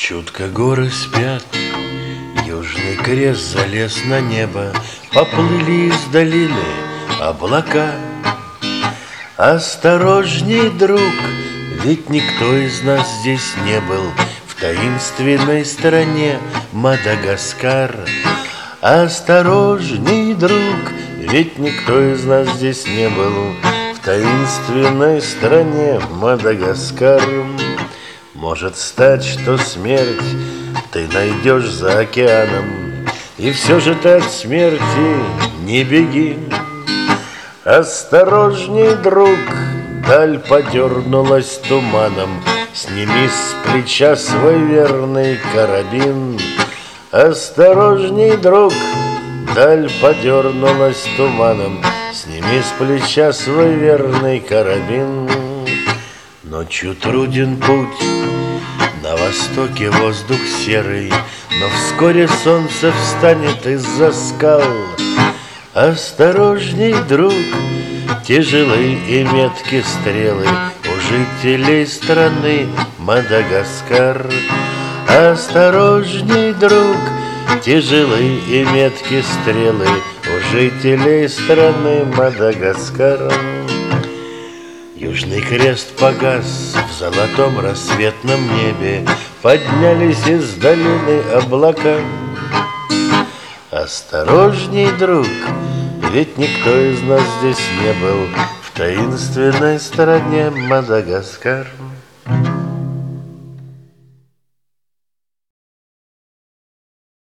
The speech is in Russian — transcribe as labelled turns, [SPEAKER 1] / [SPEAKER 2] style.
[SPEAKER 1] Чутко горы спят, Южный крест залез на небо, Поплыли из долины облака. Осторожней, друг, ведь никто из нас здесь не был В таинственной стране Мадагаскар. Осторожней, друг, ведь никто из нас здесь не был В таинственной стране Мадагаскар. Может стать, что смерть ты найдешь за океаном, И все же ты от смерти не беги. Осторожней, друг, даль подернулась туманом, Сними с плеча свой верный карабин. Осторожней, друг, даль подернулась туманом, Сними с плеча свой верный карабин. Ночью труден путь, на востоке воздух серый, Но вскоре солнце встанет из-за скал. Осторожней, друг, тяжелы и метки стрелы У жителей страны Мадагаскар. Осторожней, друг, тяжелы и метки стрелы У жителей страны Мадагаскар. Южный крест погас в золотом рассветном небе, Поднялись из долины облака. Осторожней, друг, ведь никто из нас здесь не был В таинственной стране Мадагаскар.